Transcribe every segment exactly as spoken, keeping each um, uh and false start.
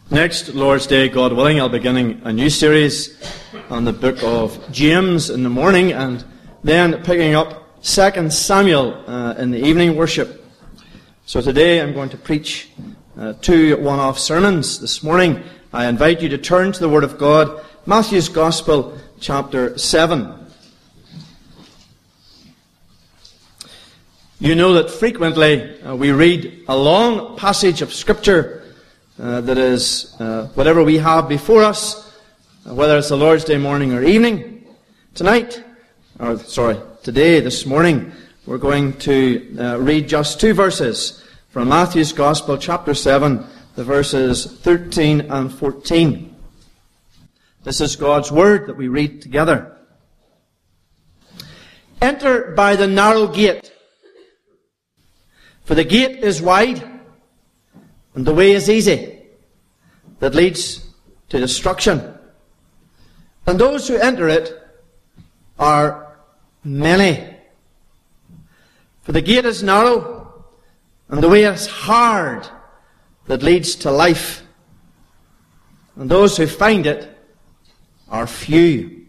Next Lord's Day, God willing, I'll be beginning a new series on the book of James in the morning, and then picking up Second Samuel uh, in the evening worship. So today I'm going to preach uh, two one-off sermons. This morning I invite you to turn to the Word of God, Matthew's Gospel, chapter seven. You know that frequently uh, we read a long passage of Scripture Uh, that is uh, whatever we have before us, uh, whether it's the Lord's Day morning or evening. Tonight, or sorry, today, this morning, we're going to uh, read just two verses from Matthew's Gospel, chapter seven, the verses thirteen and fourteen. This is God's Word that we read together. Enter by the narrow gate, for the gate is wide, and the way is easy, that leads to destruction. And those who enter it are many. For the gate is narrow, and the way is hard, that leads to life. And those who find it are few.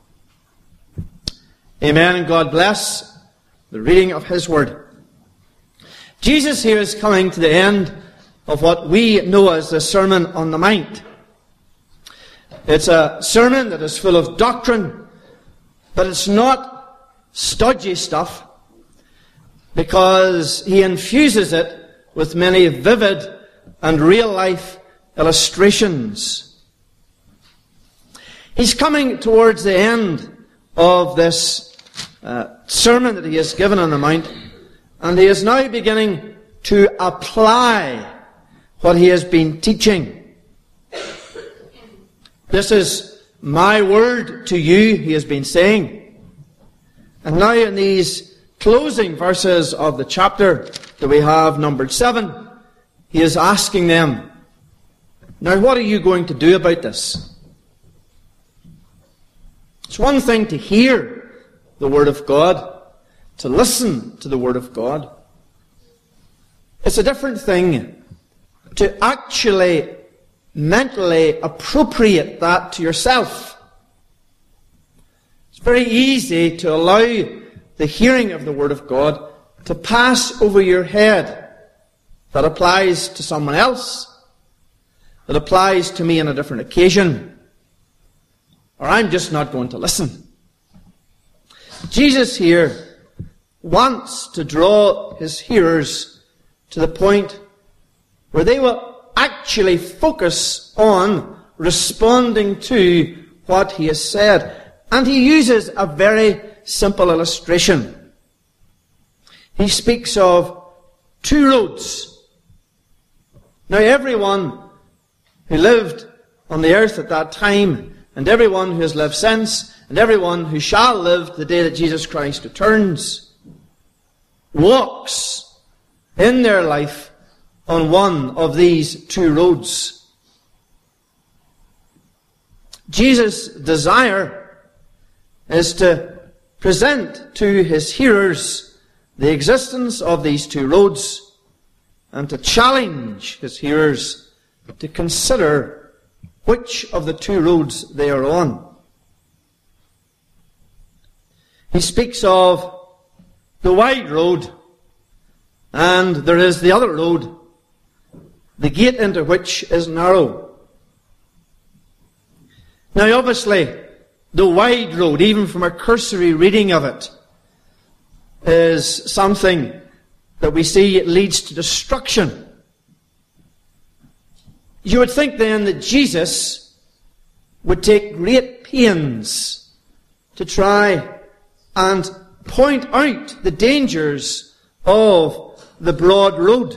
Amen, and God bless the reading of His Word. Jesus here is coming to the end of what we know as the Sermon on the Mount. It's a sermon that is full of doctrine, but it's not stodgy stuff, because he infuses it with many vivid and real-life illustrations. He's coming towards the end of this uh, sermon that he has given on the Mount, and he is now beginning to apply what he has been teaching. This is my word to you, he has been saying. And now in these closing verses of the chapter that we have numbered seven, he is asking them, now what are you going to do about this? It's one thing to hear the Word of God, to listen to the Word of God. It's a different thing to actually mentally appropriate that to yourself. It's very easy to allow the hearing of the Word of God to pass over your head. That applies to someone else. That applies to me on a different occasion. Or I'm just not going to listen. Jesus here wants to draw his hearers to the point where they will actually focus on responding to what he has said. And he uses a very simple illustration. He speaks of two roads. Now everyone who lived on the earth at that time, and everyone who has lived since, and everyone who shall live the day that Jesus Christ returns, walks in their life on one of these two roads. Jesus' desire is to present to his hearers the existence of these two roads, and to challenge his hearers to consider which of the two roads they are on. He speaks of the wide road, and there is the other road, the gate into which is narrow. Now obviously, the wide road, even from a cursory reading of it, is something that we see leads to destruction. You would think then that Jesus would take great pains to try and point out the dangers of the broad road.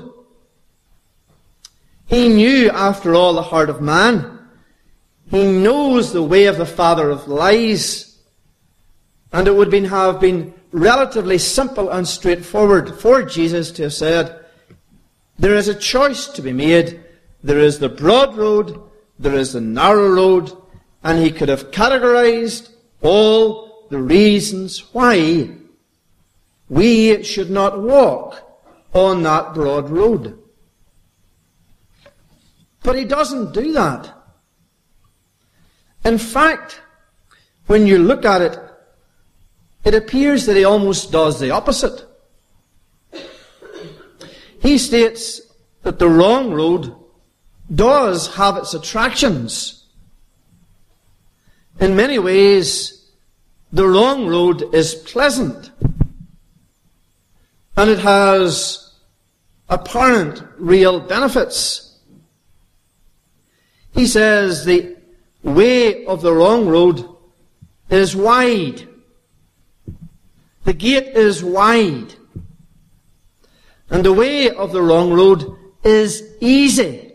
He knew, after all, the heart of man. He knows the way of the father of lies. And it would been, have been relatively simple and straightforward for Jesus to have said, there is a choice to be made. There is the broad road, there is the narrow road, and he could have categorized all the reasons why we should not walk on that broad road. But he doesn't do that. In fact, when you look at it, it appears that he almost does the opposite. He states that the wrong road does have its attractions. In many ways, the wrong road is pleasant, and it has apparent real benefits. He says the way of the wrong road is wide. The gate is wide. And the way of the wrong road is easy.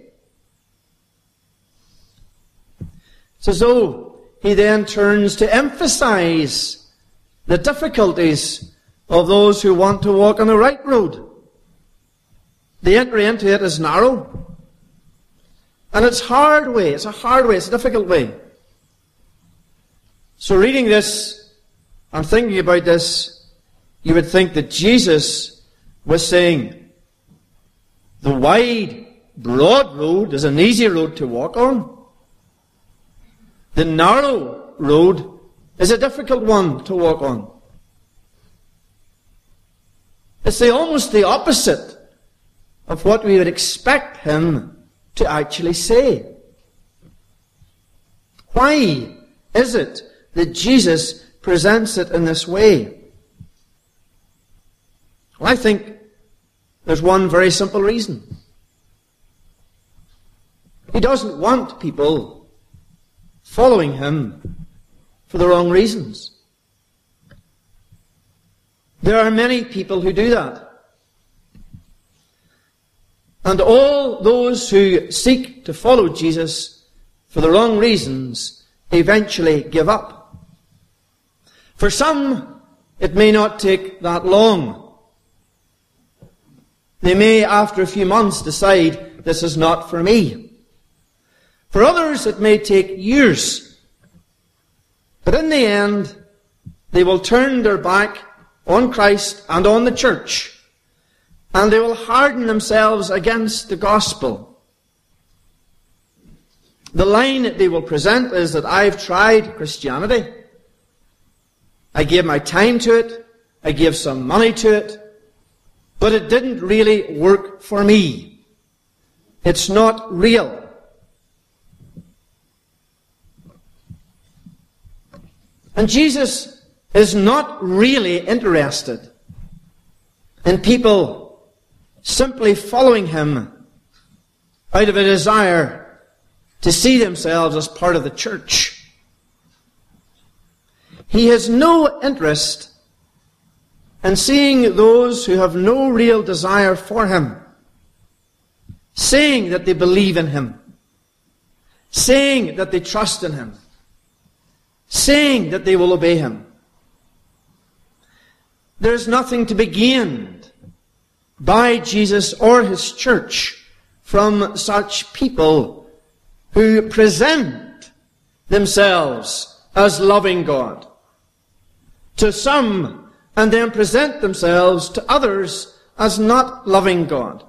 It's as though he then turns to emphasize the difficulties of those who want to walk on the right road. The entry into it is narrow. And it's hard way. It's a hard way. It's a difficult way. So reading this and thinking about this, you would think that Jesus was saying, the wide, broad road is an easy road to walk on. The narrow road is a difficult one to walk on. It's the, almost the opposite of what we would expect him to actually say. Why is it that Jesus presents it in this way? Well, I think there's one very simple reason. He doesn't want people following him for the wrong reasons. There are many people who do that. And all those who seek to follow Jesus for the wrong reasons eventually give up. For some, it may not take that long. They may, after a few months, decide, this is not for me. For others, it may take years. But in the end, they will turn their back on Christ and on the church, and they will harden themselves against the gospel. The line that they will present is that I've tried Christianity. I gave my time to it. I gave some money to it. But it didn't really work for me. It's not real. And Jesus is not really interested in people simply following him out of a desire to see themselves as part of the church. He has no interest in seeing those who have no real desire for him, saying that they believe in him, saying that they trust in him, saying that they will obey him. There is nothing to be gained by Jesus or his church from such people who present themselves as loving God to some, and then present themselves to others as not loving God.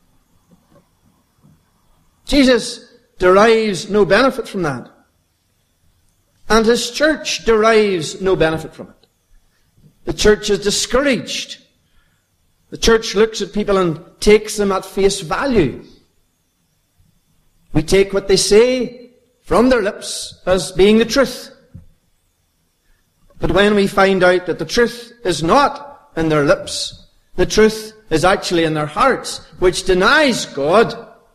Jesus derives no benefit from that. And his church derives no benefit from it. The church is discouraged. The church looks at people and takes them at face value. We take what they say from their lips as being the truth. But when we find out that the truth is not in their lips, the truth is actually in their hearts, which denies God,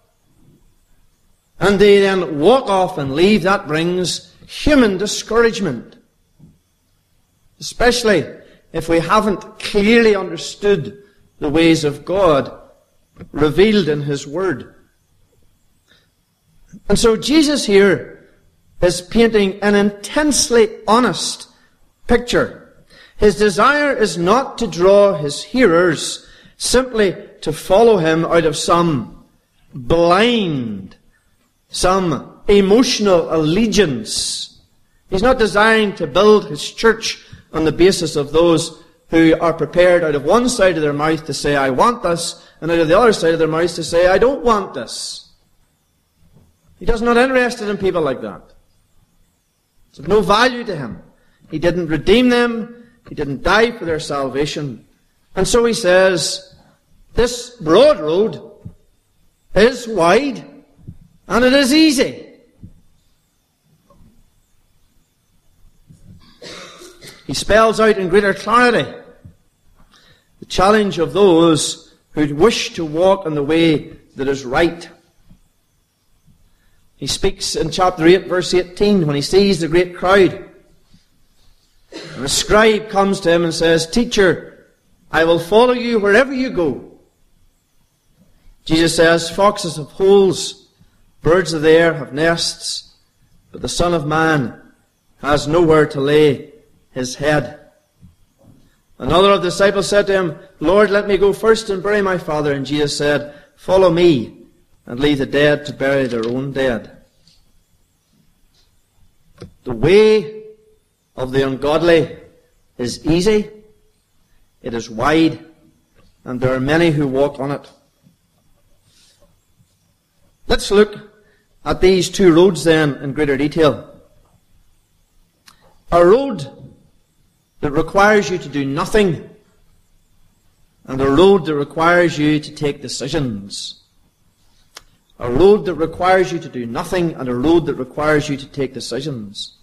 and they then walk off and leave, that brings human discouragement. Especially if we haven't clearly understood the ways of God revealed in his word. And so Jesus here is painting an intensely honest picture. His desire is not to draw his hearers simply to follow him out of some blind, some emotional allegiance. He's not desiring to build his church on the basis of those who are prepared out of one side of their mouth to say, I want this, and out of the other side of their mouth to say, I don't want this. He does not interested in people like that. It's of no value to him. He didn't redeem them. He didn't die for their salvation. And so he says, this broad road is wide and it is easy. He spells out in greater clarity the challenge of those who wish to walk in the way that is right. He speaks in chapter eight, verse eighteen, when he sees the great crowd. And a scribe comes to him and says, Teacher, I will follow you wherever you go. Jesus says, foxes have holes, birds of the air have nests, but the Son of Man has nowhere to lay his head. Another of the disciples said to him, Lord, let me go first and bury my father. And Jesus said, Follow me, and leave the dead to bury their own dead. The way of the ungodly is easy, it is wide, and there are many who walk on it. Let's look at these two roads then in greater detail. A road that requires you to do nothing, and a road that requires you to take decisions. A road that requires you to do nothing, and a road that requires you to take decisions.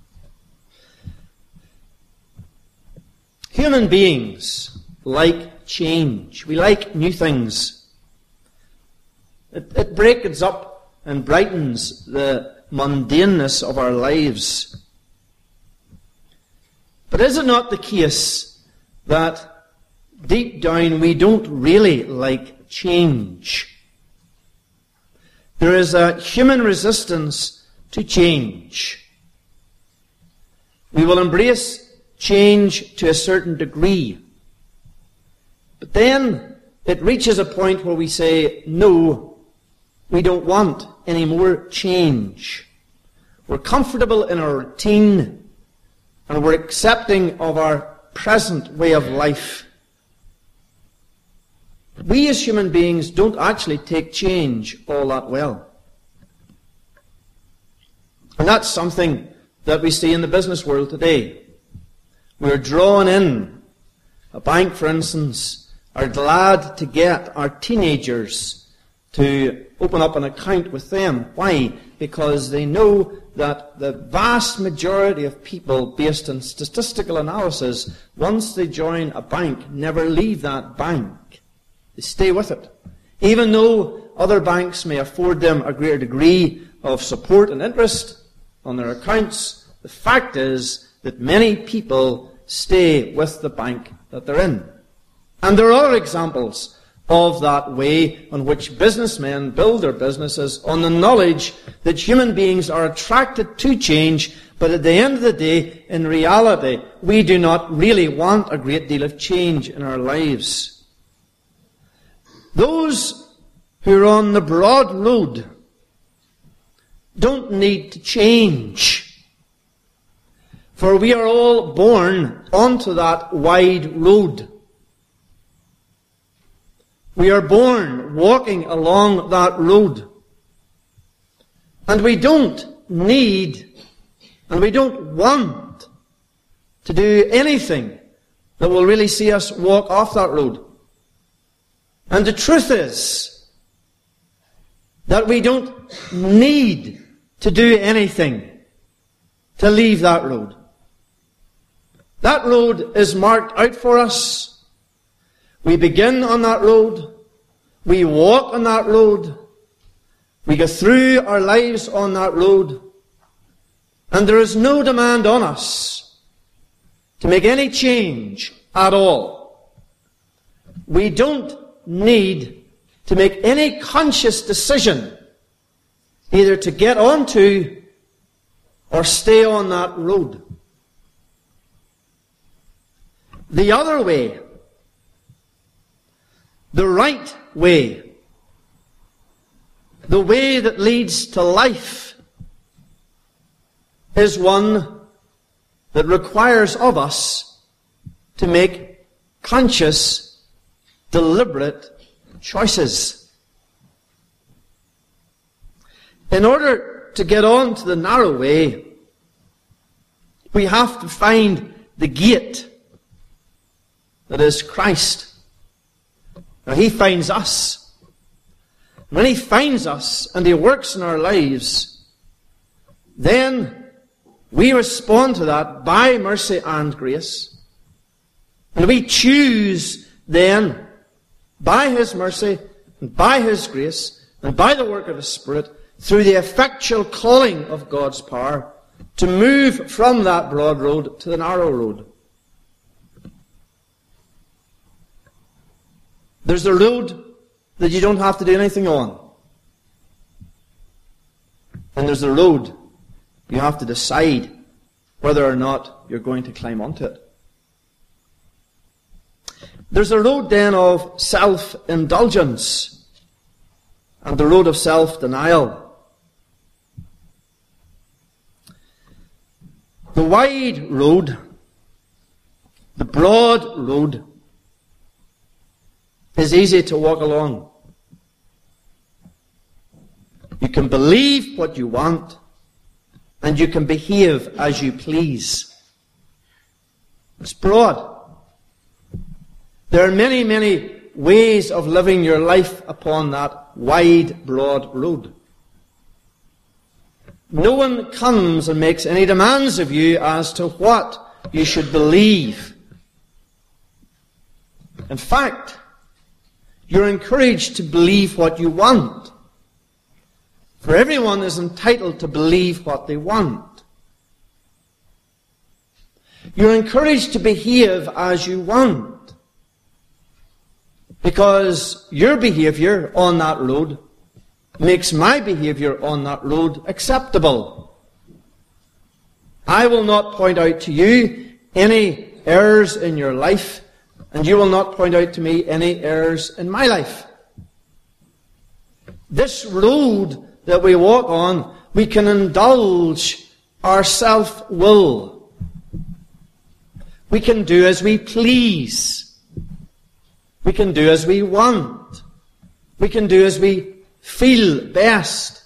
Human beings like change. We like new things. It, it breaks up and brightens the mundaneness of our lives. But is it not the case that deep down we don't really like change? There is a human resistance to change. We will embrace change to a certain degree. But then it reaches a point where we say, no, we don't want any more change. We're comfortable in our routine, and we're accepting of our present way of life. We as human beings don't actually take change all that well. And that's something that we see in the business world today. We're drawn in. A bank, for instance, are glad to get our teenagers to open up an account with them. Why? Because they know that the vast majority of people, based on statistical analysis, once they join a bank, never leave that bank. They stay with it. Even though other banks may afford them a greater degree of support and interest on their accounts, the fact is that many people stay with the bank that they're in. And there are other examples of that way in which businessmen build their businesses on the knowledge that human beings are attracted to change, but at the end of the day, in reality, we do not really want a great deal of change in our lives. Those who are on the broad road don't need to change. For we are all born onto that wide road. We are born walking along that road. And we don't need, and we don't want to do anything that will really see us walk off that road. And the truth is that we don't need to do anything to leave that road. That road is marked out for us. We begin on that road. We walk on that road. We go through our lives on that road. And there is no demand on us to make any change at all. We don't need to make any conscious decision either to get onto or stay on that road. The other way, the right way, the way that leads to life, is one that requires of us to make conscious, deliberate choices. In order to get on to the narrow way, we have to find the gate that is Christ. Now, He finds us. When He finds us and He works in our lives, then we respond to that by mercy and grace. And we choose then, by His mercy, and by His grace, and by the work of His Spirit, through the effectual calling of God's power, to move from that broad road to the narrow road. There's a road that you don't have to do anything on. And there's a road you have to decide whether or not you're going to climb onto it. There's a road then of self-indulgence and the road of self-denial. The wide road, the broad road, is easy to walk along. You can believe what you want, and you can behave as you please. It's broad. There are many, many ways of living your life upon that wide, broad road. No one comes and makes any demands of you as to what you should believe. In fact, you're encouraged to believe what you want. For everyone is entitled to believe what they want. You're encouraged to behave as you want. Because your behavior on that road makes my behavior on that road acceptable. I will not point out to you any errors in your life, and you will not point out to me any errors in my life. This road that we walk on, we can indulge our self-will. We can do as we please. We can do as we want. We can do as we feel best.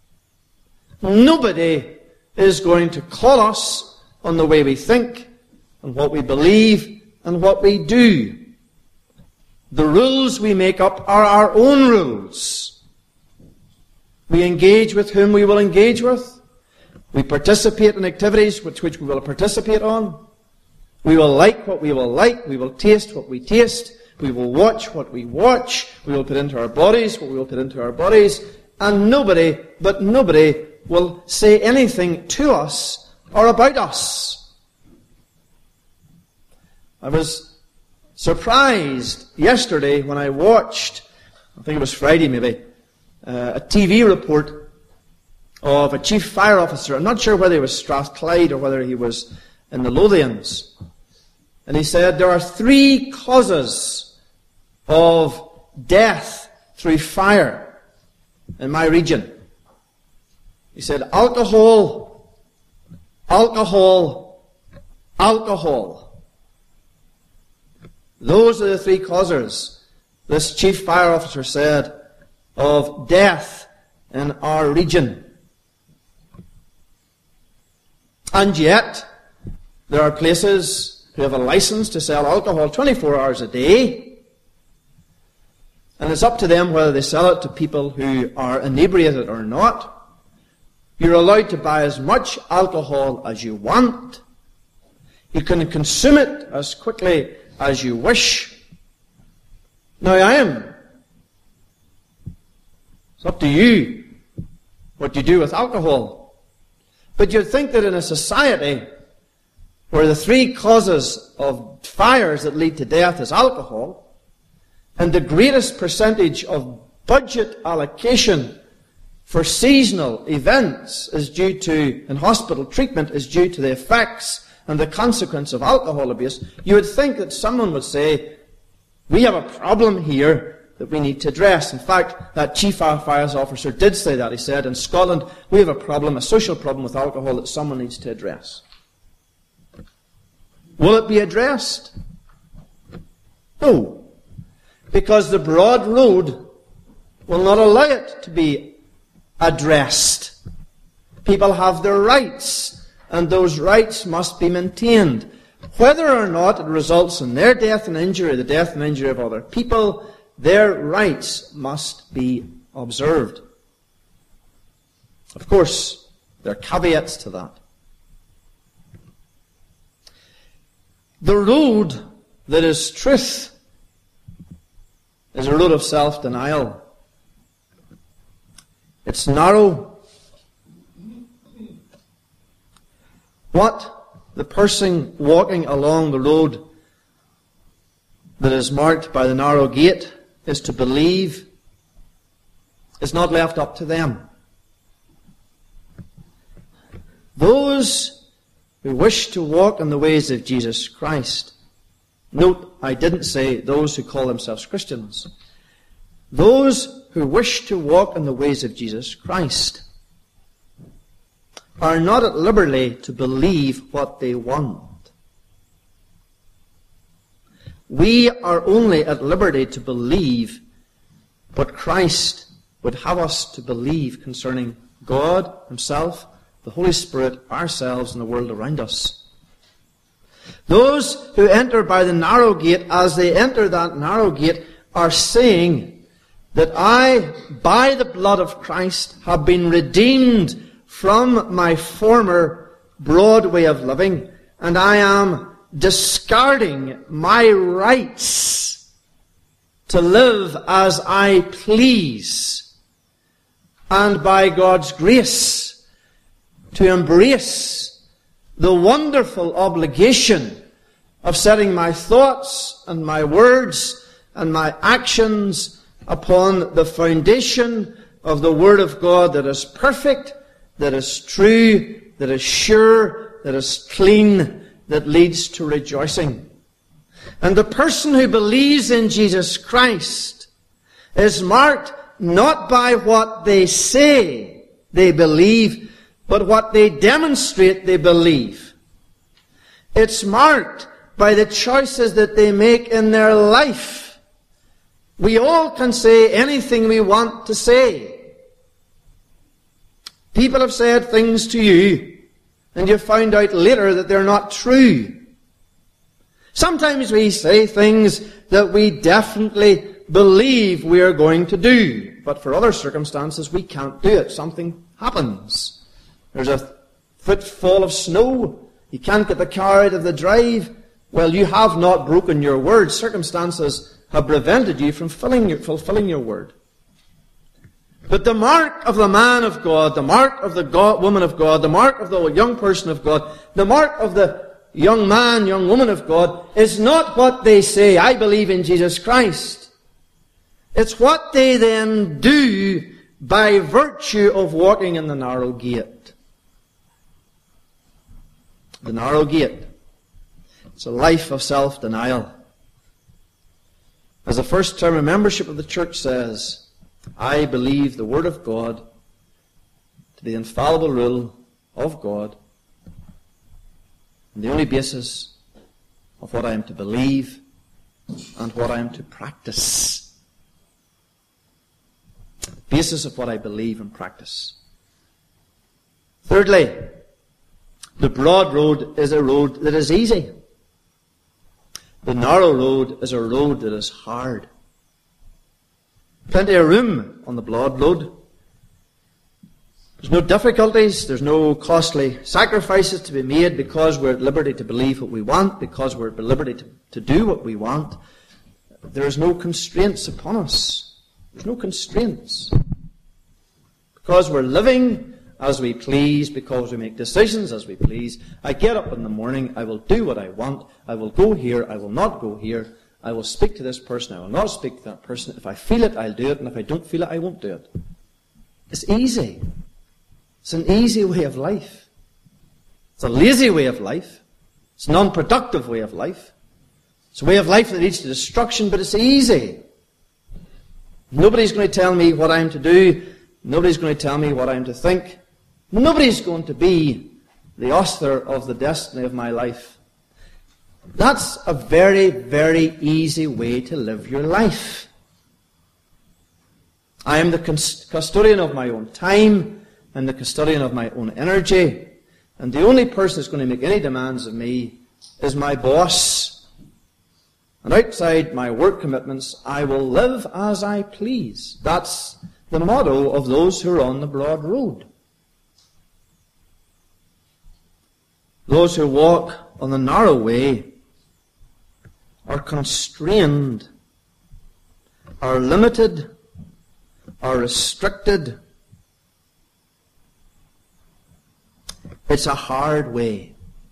Nobody is going to call us on the way we think and what we believe and what we do. The rules we make up are our own rules. We engage with whom we will engage with. We participate in activities with which we will participate on. We will like what we will like. We will taste what we taste. We will watch what we watch. We will put into our bodies what we will put into our bodies. And nobody, but nobody, will say anything to us or about us. I was surprised yesterday when I watched, I think it was Friday maybe, uh, a T V report of a chief fire officer. I'm not sure whether he was Strathclyde or whether he was in the Lothians. And he said there are three causes of death through fire in my region. He said alcohol, alcohol, alcohol. Those are the three causes, this chief fire officer said, of death in our region. And yet, there are places who have a license to sell alcohol twenty-four hours a day. And it's up to them whether they sell it to people who are inebriated or not. You're allowed to buy as much alcohol as you want. You can consume it as quickly as you wish. Now I am. It's up to you what you do with alcohol. But you'd think that in a society where the three causes of fires that lead to death is alcohol, and the greatest percentage of budget allocation for seasonal events is due to, and hospital treatment is due to the effects and the consequence of alcohol abuse, you would think that someone would say, we have a problem here that we need to address. In fact, that chief fire officer did say that. He said, in Scotland, we have a problem, a social problem with alcohol that someone needs to address. Will it be addressed? No. Because the broad road will not allow it to be addressed. People have their rights, and those rights must be maintained. Whether or not it results in their death and injury, the death and injury of other people, their rights must be observed. Of course, there are caveats to that. The road that is truth is a road of self-denial. It's narrow. What the person walking along the road that is marked by the narrow gate is to believe is not left up to them. Those who wish to walk in the ways of Jesus Christ, note, I didn't say those who call themselves Christians. Those who wish to walk in the ways of Jesus Christ are not at liberty to believe what they want. We are only at liberty to believe what Christ would have us to believe concerning God Himself, the Holy Spirit, ourselves, and the world around us. Those who enter by the narrow gate, as they enter that narrow gate, are saying that I, by the blood of Christ, have been redeemed from my former broad way of living, and I am discarding my rights to live as I please, and by God's grace to embrace the wonderful obligation of setting my thoughts and my words and my actions upon the foundation of the Word of God that is perfect, that is true, that is sure, that is clean, that leads to rejoicing. And the person who believes in Jesus Christ is marked not by what they say they believe, but what they demonstrate they believe. It's marked by the choices that they make in their life. We all can say anything we want to say. People have said things to you, and you find out later that they're not true. Sometimes we say things that we definitely believe we are going to do, but for other circumstances we can't do it. Something happens. There's a footfall of snow. You can't get the car out of the drive. Well, you have not broken your word. Circumstances have prevented you from fulfilling your, fulfilling your word. But the mark of the man of God, the mark of the God, woman of God, the mark of the young person of God, the mark of the young man, young woman of God, is not what they say, I believe in Jesus Christ. It's what they then do by virtue of walking in the narrow gate. The narrow gate. It's a life of self-denial. As the first term of membership of the church says, I believe the Word of God to be the infallible rule of God and the only basis of what I am to believe and what I am to practice. The basis of what I believe and practice. Thirdly, the broad road is a road that is easy. The narrow road is a road that is hard. Plenty of room on the broad road. There's no difficulties, there's no costly sacrifices to be made because we're at liberty to believe what we want, because we're at liberty to, to do what we want. There is no constraints upon us. There's no constraints. Because we're living as we please, because we make decisions as we please. I get up in the morning, I will do what I want, I will go here, I will not go here. I will speak to this person, I will not speak to that person. If I feel it, I'll do it, and if I don't feel it, I won't do it. It's easy. It's an easy way of life. It's a lazy way of life. It's a non-productive way of life. It's a way of life that leads to destruction, but it's easy. Nobody's going to tell me what I'm to do. Nobody's going to tell me what I'm to think. Nobody's going to be the author of the destiny of my life. That's a very, very easy way to live your life. I am the custodian of my own time and the custodian of my own energy. And the only person that's going to make any demands of me is my boss. And outside my work commitments, I will live as I please. That's the motto of those who are on the broad road. Those who walk on the narrow way are constrained, are limited, are restricted. It's a hard way.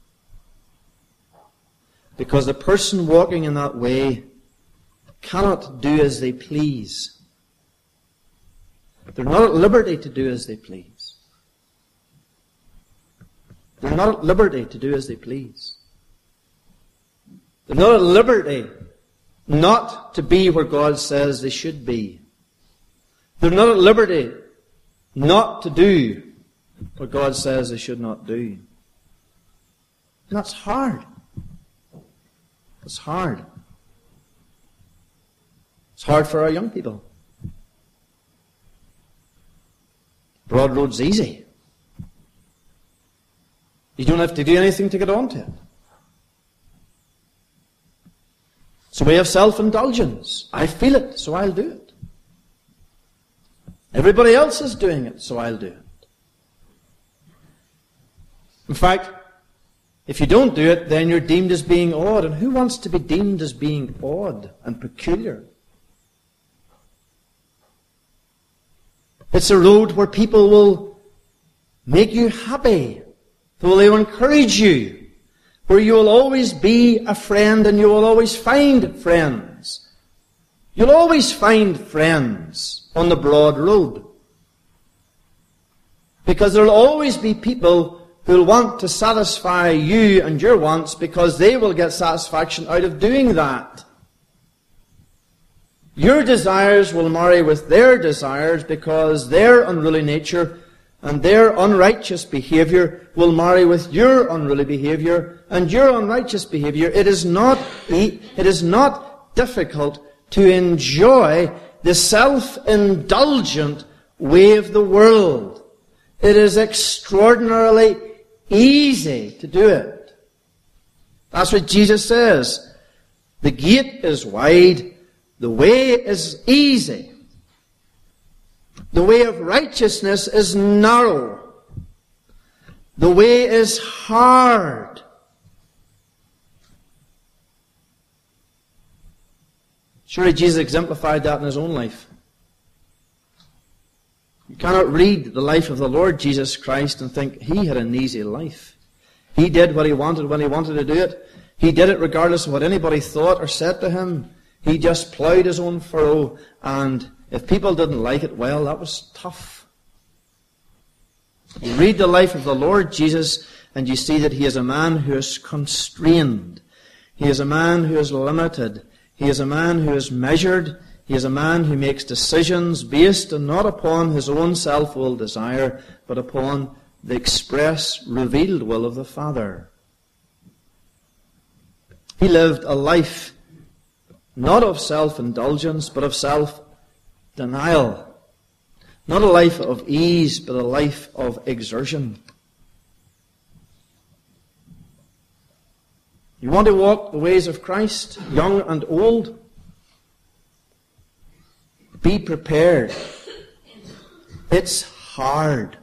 Because the person walking in that way cannot do as they please. They're not at liberty to do as they please. They're not at liberty to do as they please. They're not at liberty not to be where God says they should be. They're not at liberty not to do what God says they should not do. And that's hard. It's hard. It's hard for our young people. Broad road's easy. You don't have to do anything to get onto it. It's a way of self-indulgence. I feel it, so I'll do it. Everybody else is doing it, so I'll do it. In fact, if you don't do it, then you're deemed as being odd. And who wants to be deemed as being odd and peculiar? It's a road where people will make you happy, where they will encourage you, where you will always be a friend and you will always find friends. You'll always find friends on the broad road. Because there will always be people who will want to satisfy you and your wants because they will get satisfaction out of doing that. Your desires will marry with their desires because their unruly nature and their unrighteous behavior will marry with your unruly behavior and your unrighteous behavior. It is not, it is not difficult to enjoy the self-indulgent way of the world. It is extraordinarily easy to do it. That's what Jesus says. The gate is wide, the way is easy. The way of righteousness is narrow. The way is hard. Surely Jesus exemplified that in his own life. You cannot read the life of the Lord Jesus Christ and think he had an easy life. He did what he wanted when he wanted to do it. He did it regardless of what anybody thought or said to him. He just ploughed his own furrow, and if people didn't like it, well, that was tough. You read the life of the Lord Jesus, and you see that he is a man who is constrained. He is a man who is limited. He is a man who is measured. He is a man who makes decisions based not upon his own self-will desire, but upon the express, revealed will of the Father. He lived a life not of self-indulgence, but of self-denial. Not a life of ease, but a life of exertion. You want to walk the ways of Christ, young and old? Be prepared. It's hard.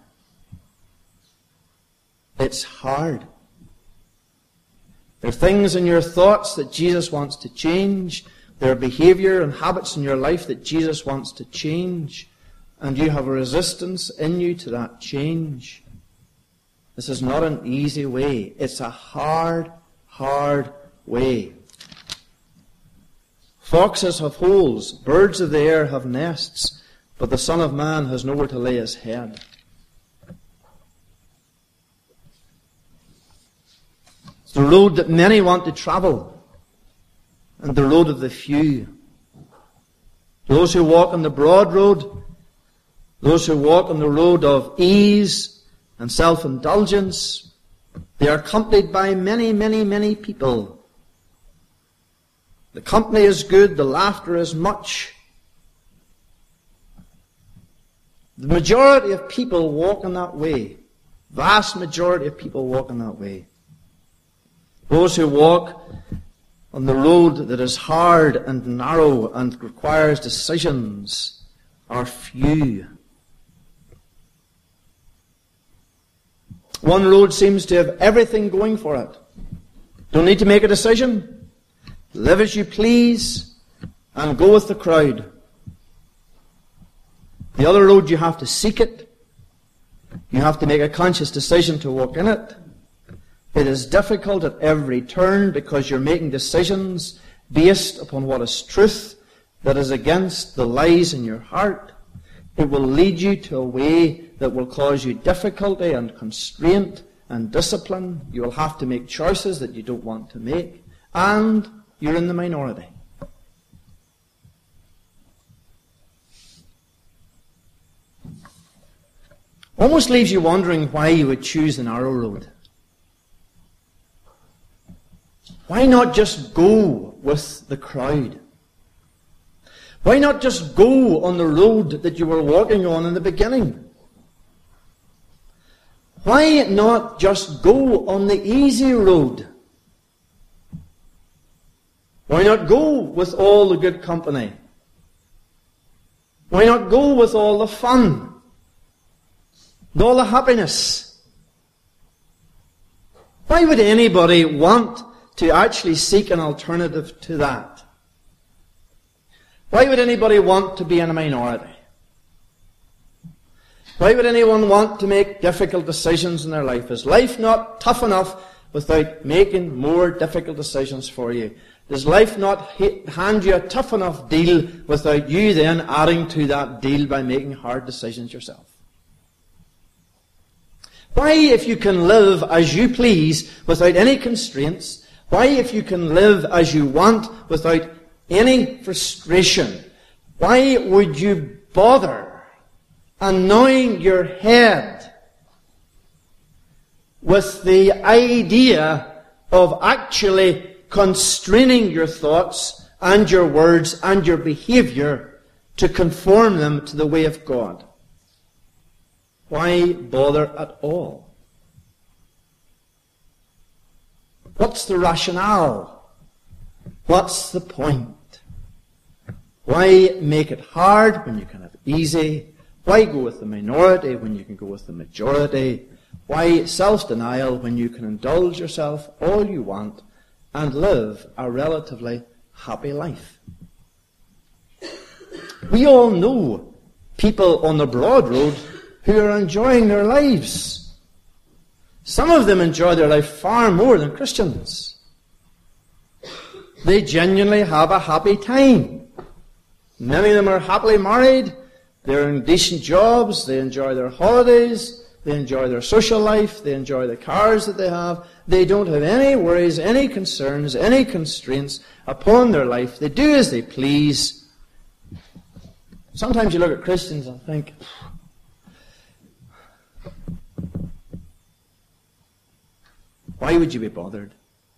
It's hard. There are things in your thoughts that Jesus wants to change. There are behavior and habits in your life that Jesus wants to change. And you have a resistance in you to that change. This is not an easy way. It's a hard, hard way. Foxes have holes, birds of the air have nests, but the Son of Man has nowhere to lay his head. It's the road that many want to travel, and the road of the few. Those who walk on the broad road, those who walk on the road of ease and self-indulgence, they are accompanied by many, many, many people. The company is good, the laughter is much. The majority of people walk in that way. Vast majority of people walk in that way. Those who walk on the road that is hard and narrow and requires decisions are few. One road seems to have everything going for it. Don't need to make a decision. Live as you please and go with the crowd. The other road, you have to seek it. You have to make a conscious decision to walk in it. It is difficult at every turn because you're making decisions based upon what is truth that is against the lies in your heart. It will lead you to a way that will cause you difficulty and constraint and discipline. You will have to make choices that you don't want to make. And you're in the minority. Almost leaves you wondering why you would choose the narrow road. Why not just go with the crowd? Why not just go on the road that you were walking on in the beginning? Why not just go on the easy road? Why not go with all the good company? Why not go with all the fun? And all the happiness? Why would anybody want to actually seek an alternative to that? Why would anybody want to be in a minority? Why would anyone want to make difficult decisions in their life? Is life not tough enough without making more difficult decisions for you? Does life not hand you a tough enough deal without you then adding to that deal by making hard decisions yourself? Why, if you can live as you please without any constraints, why, if you can live as you want without any frustration, why would you bother annoying your head with the idea of actually constraining your thoughts and your words and your behavior to conform them to the way of God? Why bother at all? What's the rationale? What's the point? Why make it hard when you can have easy? Why go with the minority when you can go with the majority? Why self-denial when you can indulge yourself all you want and live a relatively happy life? We all know people on the broad road who are enjoying their lives. Some of them enjoy their life far more than Christians. They genuinely have a happy time. Many of them are happily married. They're in decent jobs. They enjoy their holidays. They enjoy their social life. They enjoy the cars that they have. They don't have any worries, any concerns, any constraints upon their life. They do as they please. Sometimes you look at Christians and think, why would you be bothered?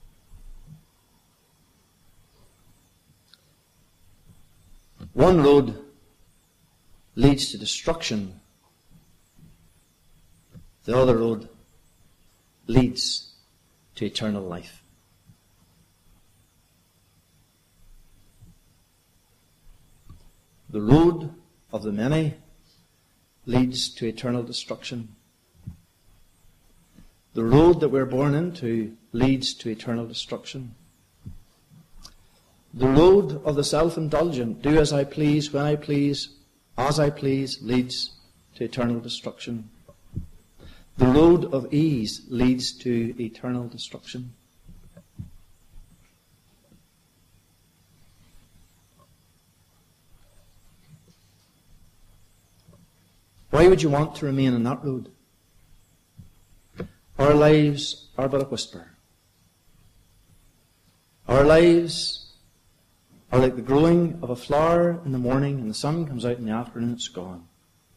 One road leads to destruction. The other road leads to eternal life. The road of the many leads to eternal destruction. The road that we're born into leads to eternal destruction. The road of the self-indulgent, do as I please, when I please, as I please, leads to eternal destruction. The road of ease leads to eternal destruction. Why would you want to remain on that road? Our lives are but a whisper. Our lives are like the growing of a flower in the morning, and the sun comes out in the afternoon, it's gone.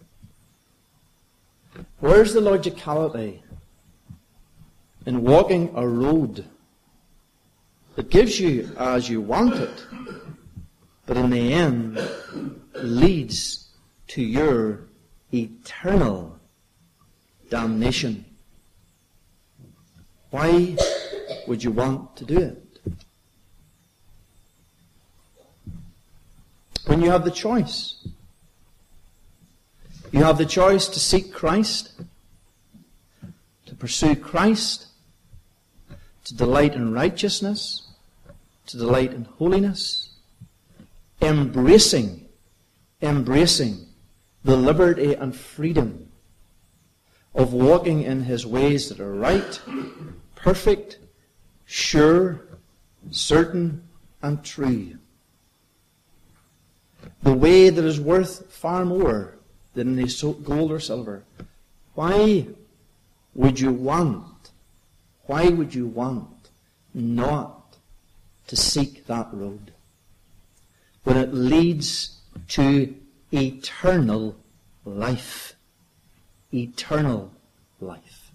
Where's the logicality in walking a road that gives you as you want it, but in the end leads to your eternal damnation. Why would you want to do it? When you have the choice. You have the choice to seek Christ, to pursue Christ, to delight in righteousness, to delight in holiness, embracing, embracing the liberty and freedom of walking in His ways that are right, perfect, sure, certain, and true. The way that is worth far more than any gold or silver. Why would you want, why would you want not to seek that road when it leads to eternal life? Eternal life.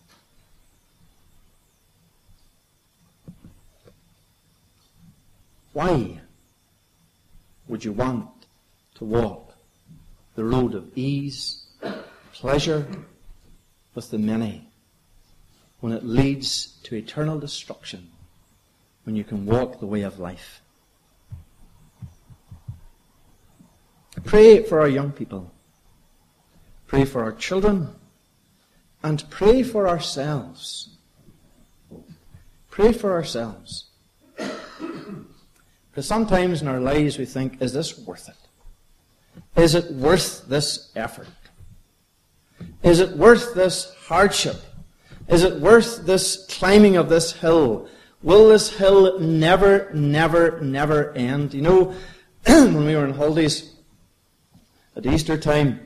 Why would you want to walk the road of ease, pleasure with the many, when it leads to eternal destruction, when you can walk the way of life? Pray for our young people. Pray for our children. And pray for ourselves. Pray for ourselves. Because sometimes in our lives we think, is this worth it? Is it worth this effort? Is it worth this hardship? Is it worth this climbing of this hill? Will this hill never, never, never end? You know, when we were on holidays at Easter time,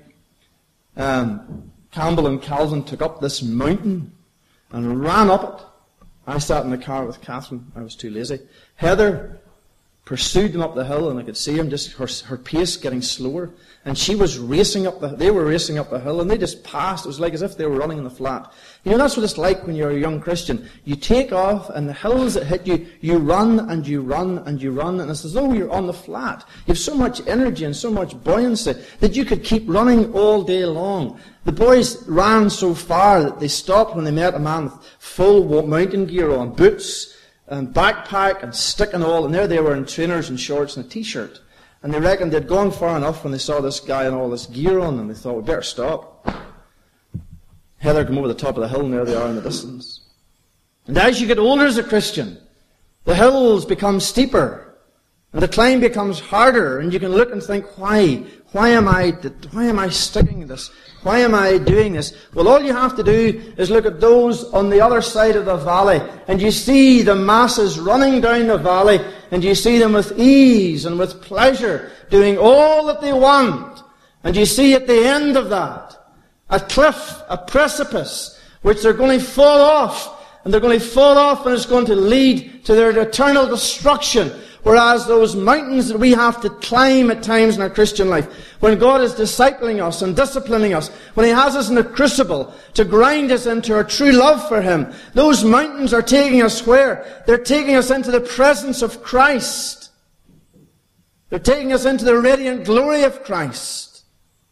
um, Campbell and Calvin took up this mountain and ran up it. I sat in the car with Catherine. I was too lazy. Heather pursued them up the hill, and I could see him, just her, her pace getting slower. And she was racing up the, they were racing up the hill, and they just passed. It was like as if they were running in the flat. You know, that's what it's like when you're a young Christian. You take off, and the hills that hit you, you run, and you run, and you run, and it's as though you're on the flat. You have so much energy and so much buoyancy that you could keep running all day long. The boys ran so far that they stopped when they met a man with full mountain gear on, boots, and backpack and stick and all, and there they were in trainers and shorts and a t-shirt. And they reckoned they'd gone far enough when they saw this guy and all this gear on them. They thought, we better stop. Heather came over the top of the hill, and there they are in the distance. And as you get older as a Christian, the hills become steeper, and the climb becomes harder, and you can look and think, why? Why am I, why am I sticking this? Why am I doing this? Well, all you have to do is look at those on the other side of the valley, and you see the masses running down the valley, and you see them with ease and with pleasure, doing all that they want. And you see at the end of that, a cliff, a precipice, which they're going to fall off, and they're going to fall off, and it's going to lead to their eternal destruction. Whereas those mountains that we have to climb at times in our Christian life, when God is discipling us and disciplining us, when He has us in a crucible to grind us into our true love for Him, those mountains are taking us where? They're taking us into the presence of Christ. They're taking us into the radiant glory of Christ.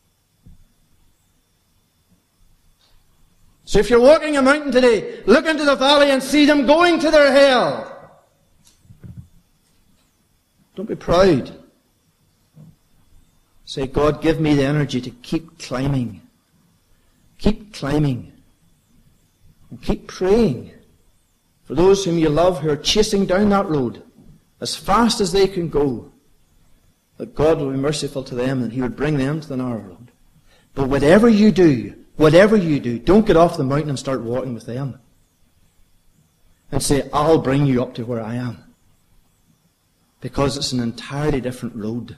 So if you're walking a mountain today, look into the valley and see them going to their hell. Don't be proud. Say, God, give me the energy to keep climbing. Keep climbing. And keep praying for those whom you love who are chasing down that road as fast as they can go, that God will be merciful to them and He would bring them to the narrow road. But whatever you do, whatever you do, don't get off the mountain and start walking with them. And say, I'll bring you up to where I am. Because it's an entirely different road.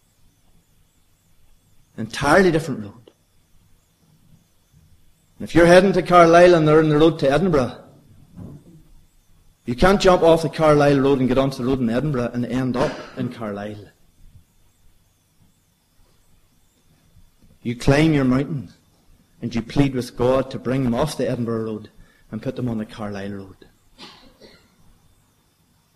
Entirely different road. And if you're heading to Carlisle and they're on the road to Edinburgh, you can't jump off the Carlisle road and get onto the road in Edinburgh and end up in Carlisle. You climb your mountain and you plead with God to bring them off the Edinburgh road and put them on the Carlisle road.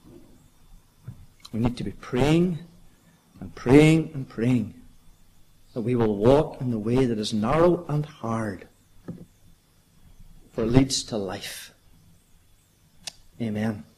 We need to be praying and praying and praying that we will walk in the way that is narrow and hard, for it leads to life. Amen.